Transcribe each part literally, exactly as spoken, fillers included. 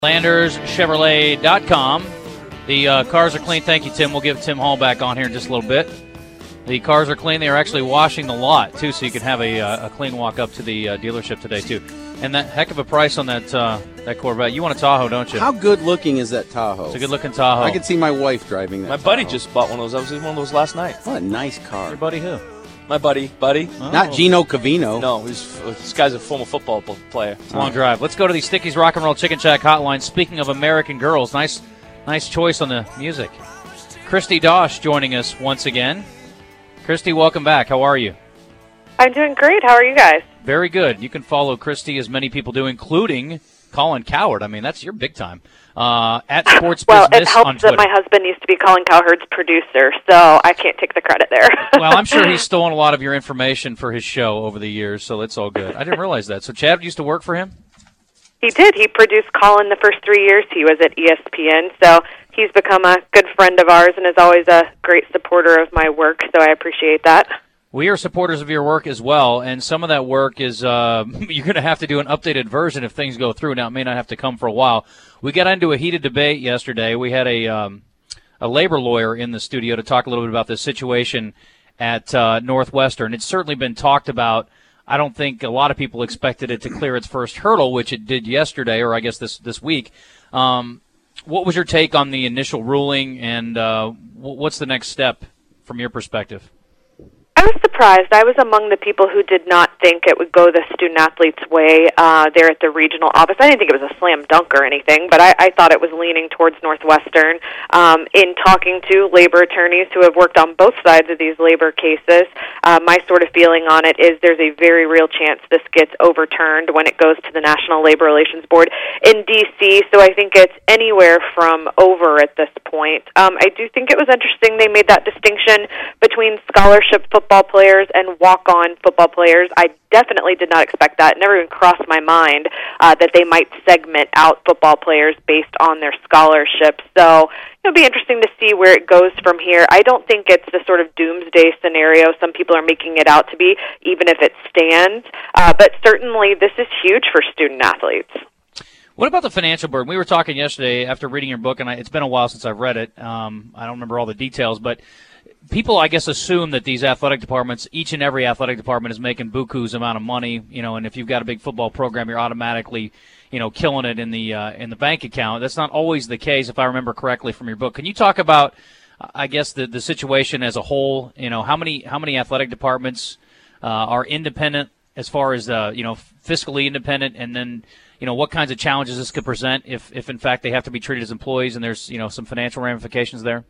Landers Chevrolet dot com. The uh, cars are clean. Thank you, Tim. We'll give Tim Hall back on here in just a little bit. The cars are clean. They are actually washing the lot, too, so you can have a, uh, a clean walk up to the uh, dealership today, too. And that heck of a price on that uh, that Corvette. You want a Tahoe, don't you? How good-looking is that Tahoe? It's a good-looking Tahoe. I could see my wife driving that My buddy Tahoe. just bought one of those. I was in one of those last night. What a nice car. Your buddy who? My buddy. Buddy? Oh. Not Gino Cavino. No, he's, this guy's a former football player. It's a long drive. Let's go to the Sticky's Rock and Roll Chicken Shack hotline. Speaking of American Girls, nice nice choice on the music. Christy Dosh joining us once again. Christy, welcome back. How are you? I'm doing great. How are you guys? Very good. You can follow Christy, as many people do, including Colin Cowherd. I mean, that's your big time. Uh, at Sports Well, Business it helps on that Twitter. my husband used to be Colin Cowherd's producer, so I can't take the credit there. Well, I'm sure he's stolen a lot of your information for his show over the years, so that's all good. I didn't realize that. So Chad used to work for him? He did. He produced Colin the first three years he was at E S P N, so he's become a good friend of ours and is always a great supporter of my work, so I appreciate that. We are supporters of your work as well, and some of that work is uh, you're going to have to do an updated version if things go through. Now, it may not have to come for a while. We got into a heated debate yesterday. We had a um, a labor lawyer in the studio to talk a little bit about this situation at uh, Northwestern. It's certainly been talked about. I don't think a lot of people expected it to clear its first hurdle, which it did yesterday, or I guess this, this week. Um, what was your take on the initial ruling, and uh, what's the next step from your perspective? I was surprised. I was among the people who did not think it would go the student-athletes' way uh, there at the regional office. I didn't think it was a slam dunk or anything, but I, I thought it was leaning towards Northwestern. Um, in talking to labor attorneys who have worked on both sides of these labor cases, uh, my sort of feeling on it is there's a very real chance this gets overturned when it goes to the National Labor Relations Board in D C, so I think it's anywhere from over at this point. Um, I do think it was interesting they made that distinction between scholarship football players and walk-on football players. I definitely did not expect that. It never even crossed my mind uh, that they might segment out football players based on their scholarship. So it'll be interesting to see where it goes from here. I don't think it's the sort of doomsday scenario some people are making it out to be, even if it stands. Uh, but certainly this is huge for student-athletes. What about the financial burden? We were talking yesterday after reading your book, and I, it's been a while since I've read it. Um, I don't remember all the details, but people, I guess, assume that these athletic departments, each and every athletic department is making buku's amount of money, you know, and if you've got a big football program, you're automatically, you know, killing it in the uh, in the bank account. That's not always the case, if I remember correctly from your book. Can you talk about, I guess, the, the situation as a whole? You know, how many how many athletic departments uh, are independent as far as, uh, you know, fiscally independent, and then, you know, what kinds of challenges this could present if, if in fact, they have to be treated as employees and there's, you know, some financial ramifications there?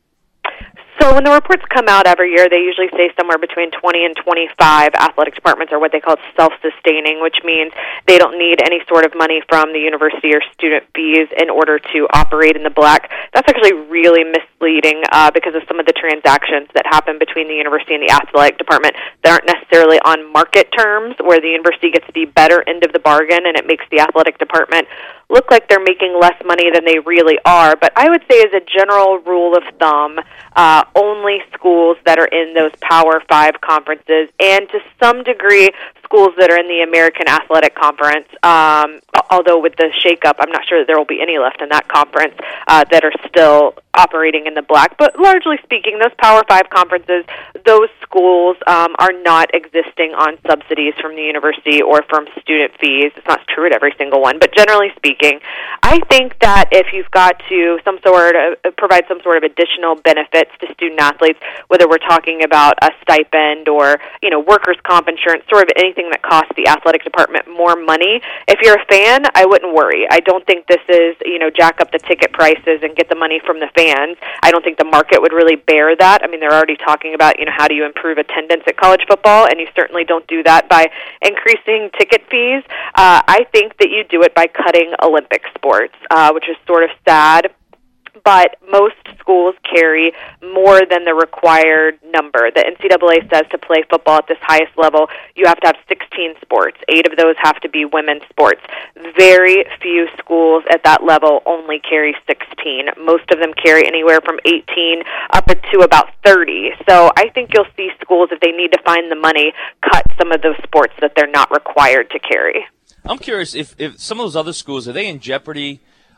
So when the reports come out every year, they usually say somewhere between twenty and twenty-five athletic departments are what they call self-sustaining, which means they don't need any sort of money from the university or student fees in order to operate in the black. That's actually really misleading uh, because of some of the transactions that happen between the university and the athletic department that aren't necessarily on market terms, where the university gets the better end of the bargain and it makes the athletic department look like they're making less money than they really are. But I would say as a general rule of thumb, uh, only schools that are in those Power Five conferences, and to some degree schools that are in the American Athletic Conference, um, although with the shakeup, I'm not sure that there will be any left in that conference uh, that are still operating in the black. But largely speaking, those Power Five conferences, those schools um, are not existing on subsidies from the university or from student fees. It's not true at every single one, but generally speaking, I think that if you've got to some sort of provide some sort of additional benefits to student athletes, whether we're talking about a stipend or, you know, workers' comp insurance, sort of anything that costs the athletic department more money, if you're a fan, I wouldn't worry. I don't think this is, you know, jack up the ticket prices and get the money from the fans. I don't think the market would really bear that. I mean, they're already talking about, you know, how do you improve attendance at college football, and you certainly don't do that by increasing ticket fees. Uh, I think that you do it by cutting Olympic sports, uh, which is sort of sad. But most schools carry more than the required number. The N C double A says to play football at this highest level, you have to have sixteen sports. Eight of those have to be women's sports. Very few schools at that level only carry sixteen. Most of them carry anywhere from eighteen up to about thirty. So I think you'll see schools, if they need to find the money, cut some of those sports that they're not required to carry. I'm curious if, if some of those other schools, are they in jeopardy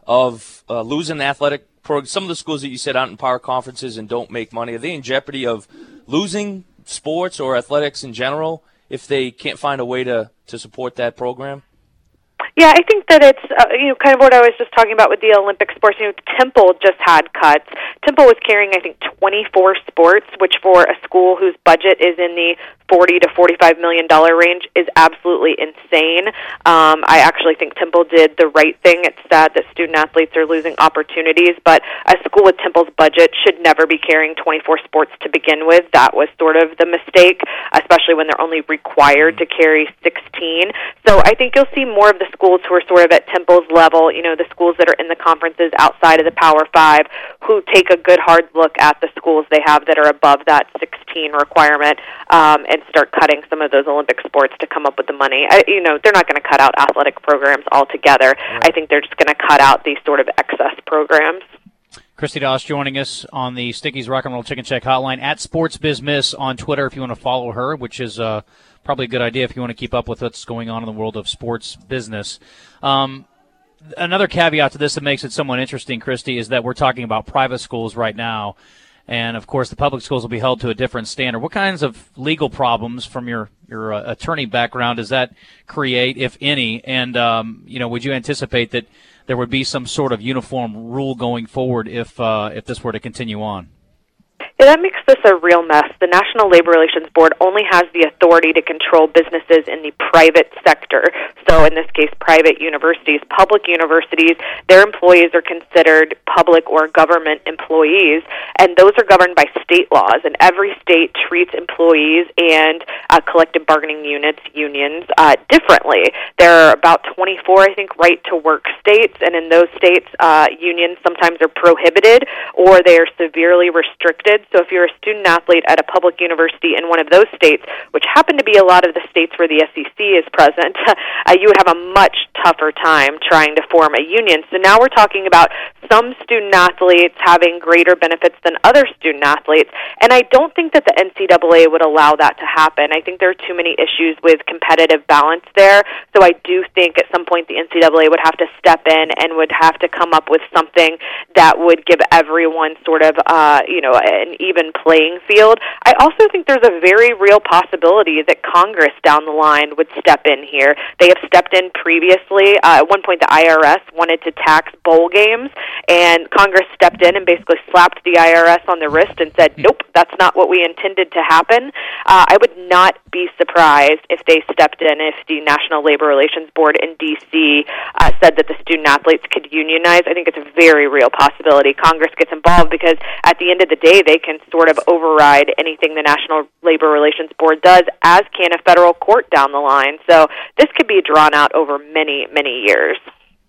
of uh, losing the athletic program? Some of the schools that you said out in power conferences and don't make money, are they in jeopardy of losing sports or athletics in general if they can't find a way to, to support that program? Yeah, I think that it's, uh, you know, kind of what I was just talking about with the Olympic sports. You know, Temple just had cuts. Temple was carrying, I think, twenty-four sports, which for a school whose budget is in the forty to forty-five million dollar range is absolutely insane. Um, I actually think Temple did the right thing. It's sad that student athletes are losing opportunities, but a school with Temple's budget should never be carrying twenty-four sports to begin with. That was sort of the mistake, especially when they're only required to carry sixteen. So I think you'll see more of the schools who are sort of at Temple's level, you know, the schools that are in the conferences outside of the Power Five, who take a good hard look at the schools they have that are above that sixteen requirement, um, and start cutting some of those Olympic sports to come up with the money. I, you know, they're not going to cut out athletic programs altogether. Right. I think they're just going to cut out these sort of excess programs. Christy Doss joining us on the Sticky's Rock and Roll Chicken Shack hotline at SportsBizMiss on Twitter if you want to follow her, which is uh, probably a good idea if you want to keep up with what's going on in the world of sports business. Um, another caveat to this that makes it somewhat interesting, Christy, is that we're talking about private schools right now. And, of course, the public schools will be held to a different standard. What kinds of legal problems from your, your uh, attorney background does that create, if any? And, um, you know, would you anticipate that there would be some sort of uniform rule going forward if uh, if this were to continue on? Yeah, that makes this a real mess. The National Labor Relations Board only has the authority to control businesses in the private sector. So in this case, private universities. Public universities, their employees are considered public or government employees, and those are governed by state laws. And every state treats employees and uh, collective bargaining units, unions, uh, differently. There are about twenty-four, I think, right-to-work states, and in those states, uh, unions sometimes are prohibited or they are severely restricted. So if you're a student athlete at a public university in one of those states, which happen to be a lot of the states where the S E C is present, uh, you would have a much tougher time trying to form a union. So now we're talking about some student athletes having greater benefits than other student athletes, and I don't think that the N C double A would allow that to happen. I think there are too many issues with competitive balance there, so I do think at some point the N C double A would have to step in and would have to come up with something that would give everyone sort of, uh, you know, an even playing field. I also think there's a very real possibility that Congress down the line would step in here. They have stepped in previously. Uh, at one point, the I R S wanted to tax bowl games, and Congress stepped in and basically slapped the I R S on the wrist and said, nope, that's not what we intended to happen. Uh, I would not be surprised if they stepped in, if the National Labor Relations Board in D C uh, said that the student athletes could unionize. I think it's a very real possibility Congress gets involved because at the end of the day, they can sort of override anything the National Labor Relations Board does, as can a federal court down the line. So this could be drawn out over many, many years.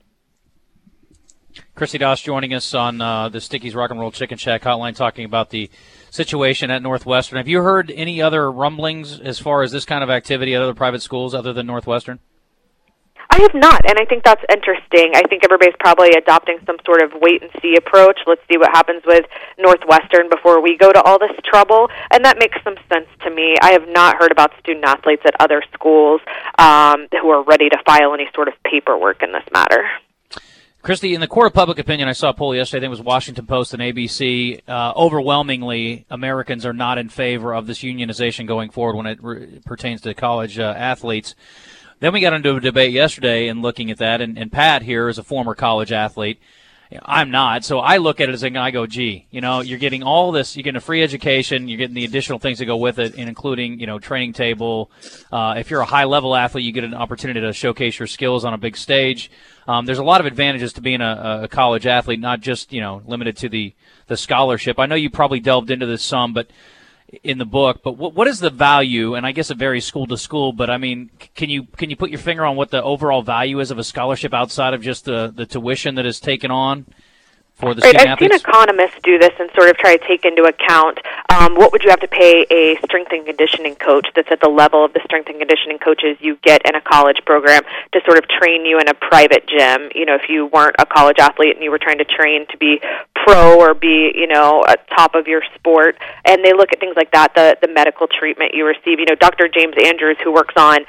Christy Doss joining us on uh, the Sticky's Rock and Roll Chicken Shack hotline talking about the situation at Northwestern. Have you heard any other rumblings as far as this kind of activity at other private schools other than Northwestern? I have not, and I think that's interesting. I think everybody's probably adopting some sort of wait-and-see approach. Let's see what happens with Northwestern before we go to all this trouble, and that makes some sense to me. I have not heard about student-athletes at other schools um, who are ready to file any sort of paperwork in this matter. Christy, in the court of public opinion, I saw a poll yesterday, I think it was Washington Post and A B C. Uh, overwhelmingly, Americans are not in favor of this unionization going forward when it re- pertains to college uh, athletes. Then we got into a debate yesterday and looking at that, and, and Pat here is a former college athlete. I'm not, so I look at it as a, I go, gee, you know, you're getting all this, you're getting a free education, you're getting the additional things that go with it, and including, you know, training table. Uh, if you're a high-level athlete, you get an opportunity to showcase your skills on a big stage. Um, there's a lot of advantages to being a, a college athlete, not just, you know, limited to the, the scholarship. I know you probably delved into this some, but in the book, but what what is the value? And I guess it varies school to school, but I mean, can you can you put your finger on what the overall value is of a scholarship outside of just the, the tuition that is taken on for the right, student I've athletes? seen economists do this and sort of try to take into account um, what would you have to pay a strength and conditioning coach that's at the level of the strength and conditioning coaches you get in a college program to sort of train you in a private gym. You know, if you weren't a college athlete and you were trying to train to be pro or be, you know, at top of your sport, and they look at things like that, the, the medical treatment you receive. You know, Doctor James Andrews, who works on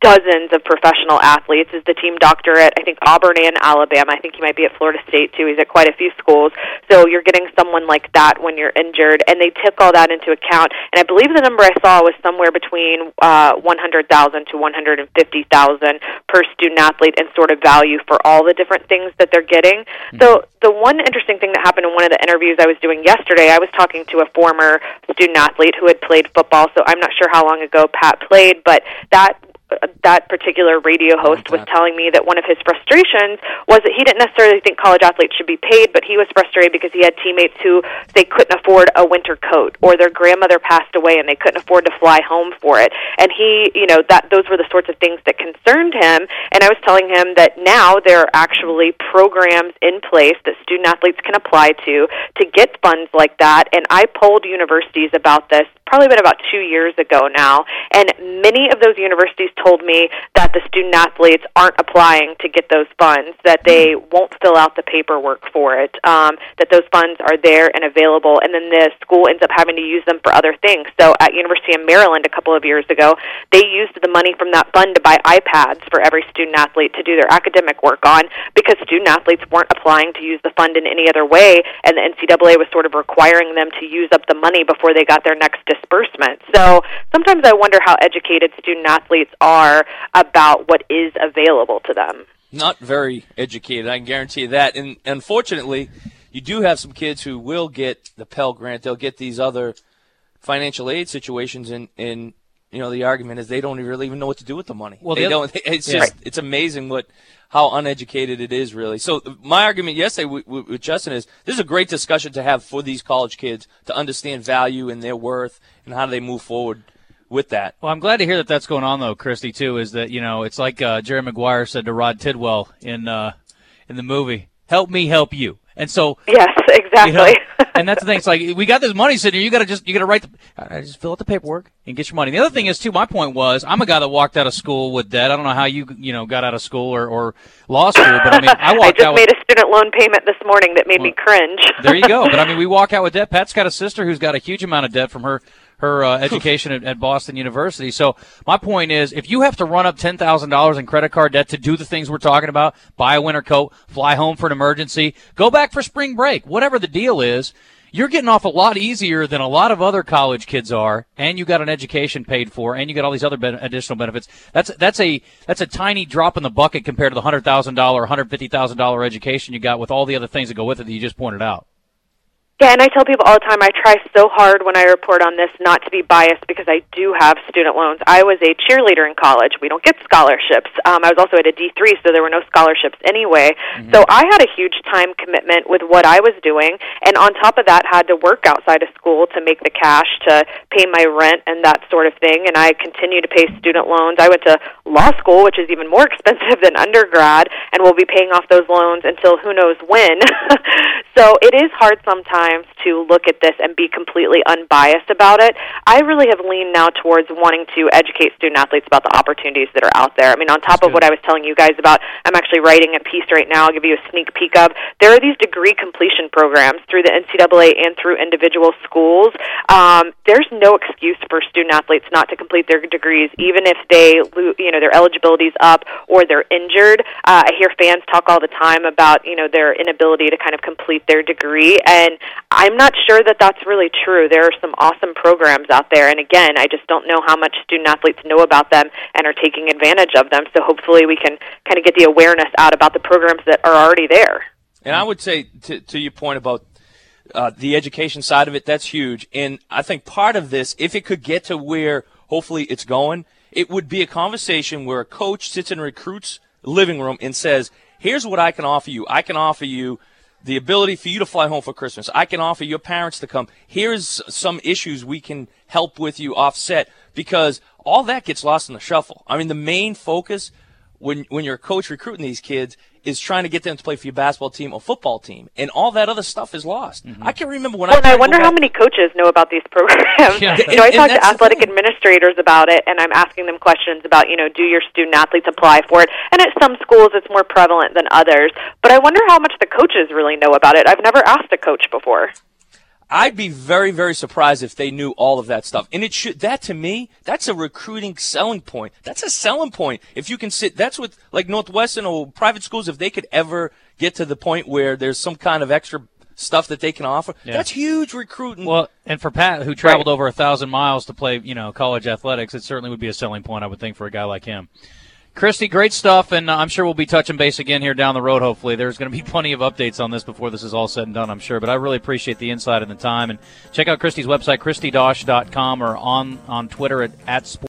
dozens of professional athletes. Is the team doctor at, I think, Auburn and Alabama. I think he might be at Florida State, too. He's at quite a few schools. So you're getting someone like that when you're injured, and they took all that into account. And I believe the number I saw was somewhere between uh, one hundred thousand to one hundred fifty thousand per student athlete in sort of value for all the different things that they're getting. Mm-hmm. So the one interesting thing that happened in one of the interviews I was doing yesterday, I was talking to a former student athlete who had played football, so I'm not sure how long ago Pat played, but that that particular radio host was telling me that one of his frustrations was that he didn't necessarily think college athletes should be paid, but he was frustrated because he had teammates who they couldn't afford a winter coat, or their grandmother passed away and they couldn't afford to fly home for it. And he, you know, that those were the sorts of things that concerned him. And I was telling him that now there are actually programs in place that student athletes can apply to to get funds like that. And I polled universities about this probably been about two years ago now, and many of those universities told me that the student athletes aren't applying to get those funds, that they won't fill out the paperwork for it, um, that those funds are there and available, and then the school ends up having to use them for other things. So at University of Maryland a couple of years ago, they used the money from that fund to buy iPads for every student athlete to do their academic work on, because student athletes weren't applying to use the fund in any other way, and the N C double A was sort of requiring them to use up the money before they got their next disbursement. So sometimes I wonder how educated student athletes are about what is available to them. Not very educated, I can guarantee you that. And unfortunately, you do have some kids who will get the Pell Grant. They'll get these other financial aid situations, and, and you know, the argument is they don't really even know what to do with the money. Well, they the don't. It's yeah. just it's amazing what how uneducated it is, really. So my argument yesterday with, with Justin is this is a great discussion to have for these college kids to understand value and their worth and how do they move forward with that. Well, I'm glad to hear that that's going on, though, Christy, too, is that, you know, it's like uh, Jerry Maguire said to Rod Tidwell in uh, in the movie, help me help you. And so, yes, exactly. You know, and that's the thing. It's like, we got this money sitting here. You got to just, you got to write the, I just fill out the paperwork and get your money. The other thing is, too, my point was, I'm a guy that walked out of school with debt. I don't know how you, you know, got out of school or, or law school, but I mean, I walked I just out made with, a student loan payment this morning that made well, me cringe. There you go. But I mean, we walk out with debt. Pat's got a sister who's got a huge amount of debt from her her uh, education at, at Boston University. So my point is, if you have to run up ten thousand dollars in credit card debt to do the things we're talking about, buy a winter coat, fly home for an emergency, go back for spring break, whatever the deal is, you're getting off a lot easier than a lot of other college kids are, and you got an education paid for, and you got all these other ben- additional benefits. That's that's a that's a tiny drop in the bucket compared to the one hundred thousand dollars, one hundred fifty thousand dollars education you got with all the other things that go with it that you just pointed out. Yeah, and I tell people all the time, I try so hard when I report on this not to be biased because I do have student loans. I was a cheerleader in college. We don't get scholarships. Um, I was also at a D three, so there were no scholarships anyway. Mm-hmm. So I had a huge time commitment with what I was doing, and on top of that, had to work outside of school to make the cash to pay my rent and that sort of thing, and I continue to pay student loans. I went to law school, which is even more expensive than undergrad, and will be paying off those loans until who knows when. So it is hard sometimes to look at this and be completely unbiased about it. I really have leaned now towards wanting to educate student athletes about the opportunities that are out there. I mean, on top of what I was telling you guys about, I'm actually writing a piece right now I'll give you a sneak peek of. There are these degree completion programs through the N C double A and through individual schools. Um, there's no excuse for student athletes not to complete their degrees, even if they, you know, their eligibility's up or they're injured. Uh, I hear fans talk all the time about, you know, their inability to kind of complete their degree, and I'm not sure that that's really true. There are some awesome programs out there, and again, I just don't know how much student athletes know about them and are taking advantage of them, so hopefully we can kind of get the awareness out about the programs that are already there. And I would say, to, to your point about uh, the education side of it, that's huge, and I think part of this, if it could get to where hopefully it's going, it would be a conversation where a coach sits in a recruit's living room and says, here's what I can offer you. I can offer you the ability for you to fly home for Christmas. I can offer your parents to come. Here's some issues we can help with you offset, because all that gets lost in the shuffle. I mean, the main focus when when you're a coach recruiting these kids is trying to get them to play for your basketball team or football team, and all that other stuff is lost. Mm-hmm. I can remember when well, I. Well, I wonder how many coaches know about these programs. Yeah. You know, I talk to athletic administrators about it, and I'm asking them questions about, you know, do your student athletes apply for it? And at some schools, it's more prevalent than others. But I wonder how much the coaches really know about it. I've never asked a coach before. I'd be very, very surprised if they knew all of that stuff. And it should, that to me, that's a recruiting selling point. That's a selling point. If you can sit, that's what, like Northwestern or private schools, if they could ever get to the point where there's some kind of extra stuff that they can offer, yeah. that's huge recruiting. Well, and for Pat, who traveled right. over a thousand miles to play, you know, college athletics, it certainly would be a selling point, I would think, for a guy like him. Christy, great stuff, and I'm sure we'll be touching base again here down the road, hopefully. There's going to be plenty of updates on this before this is all said and done, I'm sure. But I really appreciate the insight and the time. And check out Christy's website, christy dosh dot com, or on, on Twitter at, at Sports.